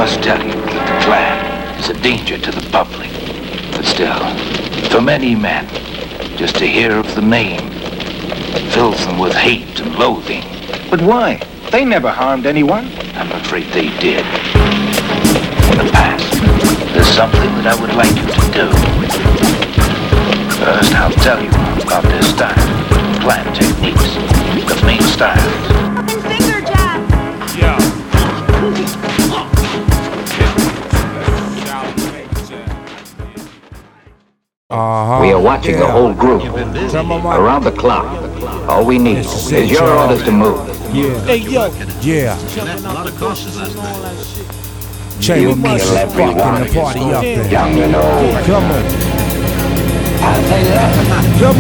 must tell you that the clan is a danger to the public. But still, for many men, just to hear of the name fills them with hate and loathing. But why? They never harmed anyone. I'm afraid they did. In the past, there's something that I would like you to do. First, I'll tell you about their style, clan techniques, the main styles. Finger jab. Yeah. We are watching the whole group around the clock. All we need is your orders to move. Yeah. Hey, yo. Yeah. You Chamber kill fucking everyone. the party up there. Young and old. Come on. Come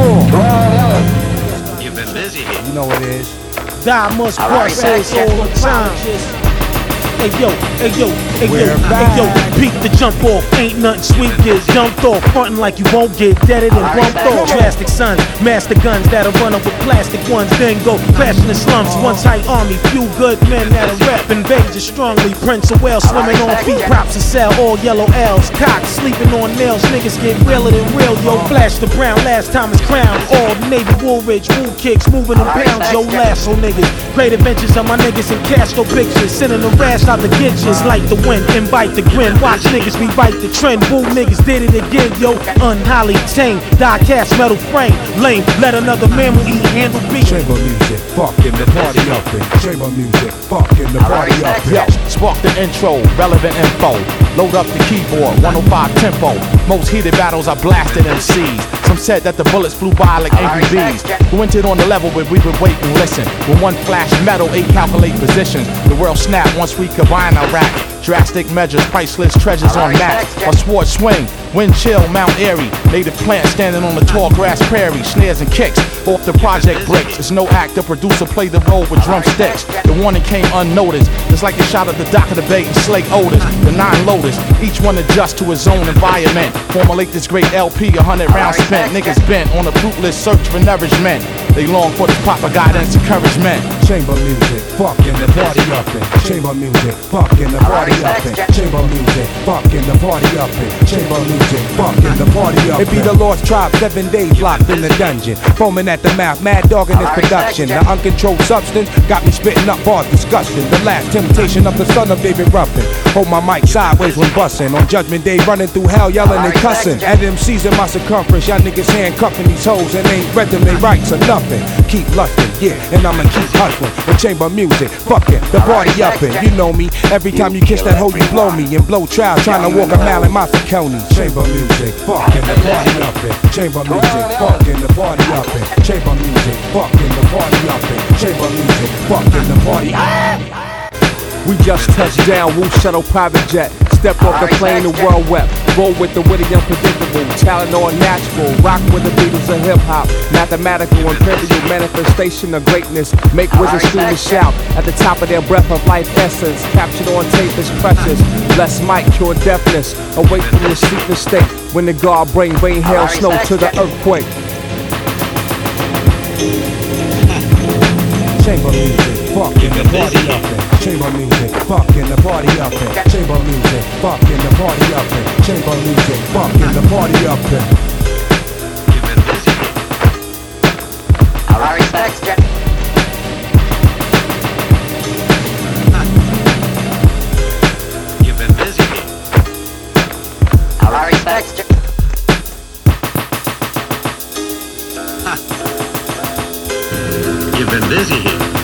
on. You've been busy here. You know what it is. Die must All right, process back. all the time. Hey yo, hey yo, hey yo, We're hey yo, back. peek the jump off, ain't nothing sweet, get jumped off, frontin' like you won't get deaded and bumped off. Drastic sons, master guns that'll run up with plastic ones, then go crash in the slums. Once high army, few good men that'll rap and Vegas strongly. Prince of Wales swimming on feet, props to sell, all yellow L's, cocks sleeping on nails, niggas get realer than real, yo. Flash the brown, last time it's crowned, all Navy Woolridge, wool kicks, moving in pounds, yo. Lasso niggas, great adventures of my niggas in Castro pictures, sending the rash out the ditches like the wind, invite the grin. Watch niggas rewrite the trend. Bull niggas did it again, yo. Unholly tame, die cast metal frame. Lame, let another mammal eat, handle beat. Chamber music, fucking the party up in. Chamber music, fucking the party up in. Yo, spark the intro, relevant info. Load up the keyboard, 105 tempo. Most heated battles are blasted MCs. Some said that the bullets flew by like angry bees. Who entered on the level where we would wait and listen. When one flash metal, 8 calculate positions. The world snapped once we combine our rap. Drastic measures, priceless treasures on map. A sword swing, wind chill, Mount Airy. Native plant standing on the tall grass prairie. Snares and kicks off the project bricks. It's no act, the producer played the role with drumsticks. The warning came unnoticed. It's like a shot of the dock of the bay and Slake Otis. The 9 loaders, each one adjust to his own environment. Formulate this great LP, 100 rounds spent. Niggas bent on a fruitless search for nourishment. They long for this proper guidance, encouragement. Chamber music, fucking the party up in. Chamber music, fucking the party up in. Chamber music, fucking the party up in. Chamber music, fucking the party up in. It be the Lost Tribe, 7 days locked in the dungeon. Foaming at the mouth, mad dog in this production. The uncontrolled substance got me spitting up bars disgusting. The last temptation of the son of David Ruffin. Hold my mic sideways when bustin'. On Judgment Day, running through hell, yelling and cussing. At MCs in my circumference, y'all niggas handcuffing these hoes and ain't read them they rights or nothing. Keep lustin', yeah, and I'ma keep hustling. With chamber music, fucking the party up in. You know me, every time you kiss that hoe, you blow me and blow trial, trying to walk a mile in my Coney. Chamber music, fucking the party up in. Chamber music, fucking the party up in. Chamber music, fucking the party up in. Chamber music, fucking the party up. We just touched down, Woo Shuttle private jet. Stepped off the plane, the world wept. Roll with the witty, unpredictable. Talent or natural. Rock with the Beatles of hip hop. Mathematical, imperial manifestation of greatness. Make wizards scream and shout at the top of their breath of life essence. Captured on tape is precious. Bless Mike, cure deafness. Awake from the sleepless state. When the guard bring rain, hail, snow to the earthquake. Chamber music, fucking the party up in. Chamber music, fucking the party up in. Chamber music, fucking the party up in. Chamber music, fucking the party up in. All right, respect, Jeff. You've been busy. All right, respect, Jeff. You've been busy here.